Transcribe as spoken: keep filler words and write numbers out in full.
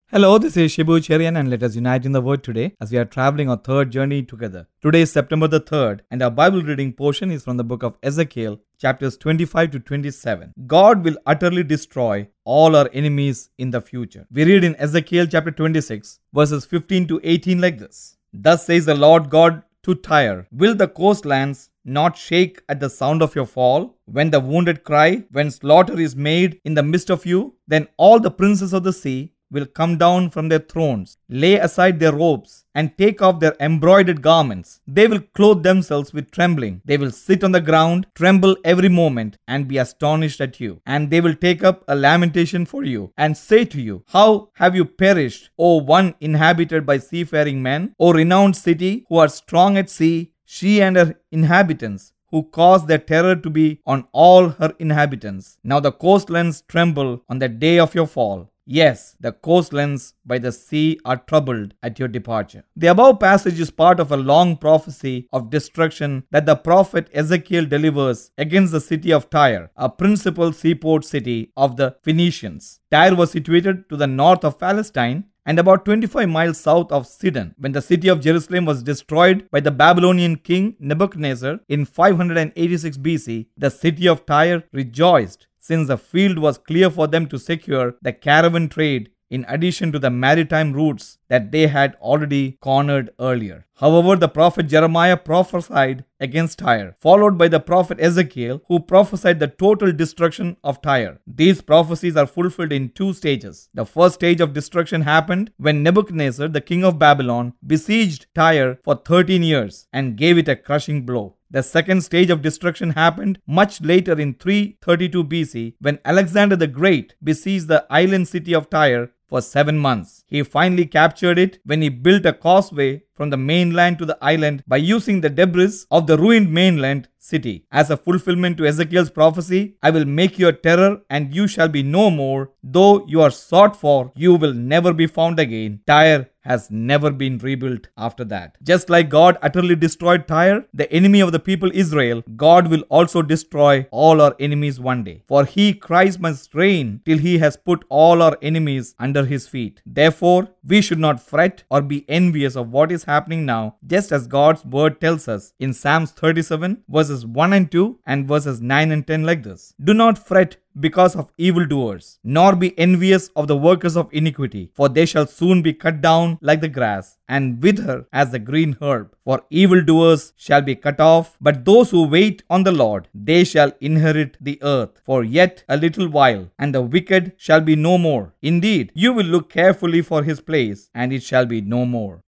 Hello, this is Shibu Cherian and let us unite in the word today as we are traveling our third journey together. Today is September the third and our Bible reading portion is from the book of Ezekiel, chapters twenty-five to twenty-seven. God will utterly destroy all our enemies in the future. We read in Ezekiel chapter twenty-six, verses fifteen to eighteen like this. Thus says the Lord God to Tyre, will the coastlands not shake at the sound of your fall? When the wounded cry, when slaughter is made in the midst of you, then all the princes of the sea will come down from their thrones, lay aside their robes, and take off their embroidered garments. They will clothe themselves with trembling. They will sit on the ground, tremble every moment, and be astonished at you. And they will take up a lamentation for you, and say to you, how have you perished, O one inhabited by seafaring men, O renowned city, who are strong at sea, she and her inhabitants, who caused their terror to be on all her inhabitants. Now the coastlands tremble on the day of your fall. Yes, the coastlands by the sea are troubled at your departure. The above passage is part of a long prophecy of destruction that the prophet Ezekiel delivers against the city of Tyre, a principal seaport city of the Phoenicians. Tyre was situated to the north of Palestine and about twenty-five miles south of Sidon. When the city of Jerusalem was destroyed by the Babylonian king Nebuchadnezzar in five hundred eighty-six B C, the city of Tyre rejoiced, since the field was clear for them to secure the caravan trade in addition to the maritime routes that they had already cornered earlier. However, the prophet Jeremiah prophesied against Tyre, followed by the prophet Ezekiel, who prophesied the total destruction of Tyre. These prophecies are fulfilled in two stages. The first stage of destruction happened when Nebuchadnezzar, the king of Babylon, besieged Tyre for thirteen years and gave it a crushing blow. The second stage of destruction happened much later in three thirty-two B C when Alexander the Great besieged the island city of Tyre for seven months. He finally captured it when he built a causeway from the mainland to the island by using the debris of the ruined mainland city. As a fulfillment to Ezekiel's prophecy, I will make you a terror and you shall be no more. Though you are sought for, you will never be found again. Tyre has never been rebuilt after that. Just like God utterly destroyed Tyre, the enemy of the people Israel, God will also destroy all our enemies one day. For he, Christ, must reign till he has put all our enemies under his feet. Therefore, we should not fret or be envious of what is happening now, just as God's word tells us in Psalms thirty-seven, verses one and two and verses nine and ten like this. Do not fret because of evildoers, nor be envious of the workers of iniquity, for they shall soon be cut down like the grass, and wither as the green herb. For evildoers shall be cut off, but those who wait on the Lord, they shall inherit the earth. For yet a little while, and the wicked shall be no more. Indeed, you will look carefully for his place, and it shall be no more.